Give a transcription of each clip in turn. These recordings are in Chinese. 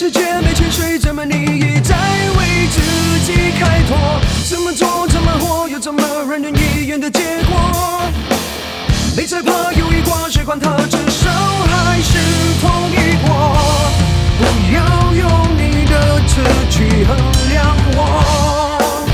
世界没钱水，怎么你已在为自己开拓？怎么做怎么活，有这么人云亦云的结果？没在怕有一挂，谁管他，至少还是同一国。不要用你的词去衡量我。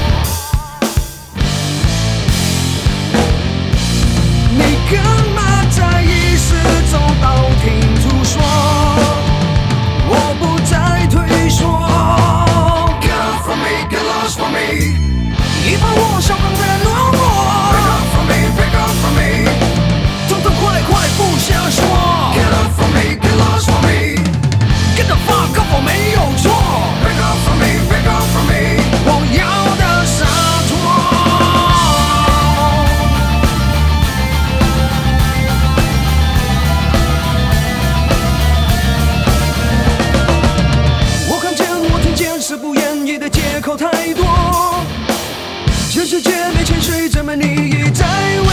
你干嘛在意四周道听途说？我不再退缩。Get up from me, get lost from me。一把我小刚才懦弱。Pick up from me, pick up from me。痛痛快快不想说。Get up from me, get lost from me。Get the fuck up， 我没有错。Pick up from me, pick up from me。我要的洒脱。是不愿意的借口太多，这世界没钱水，怎么你已在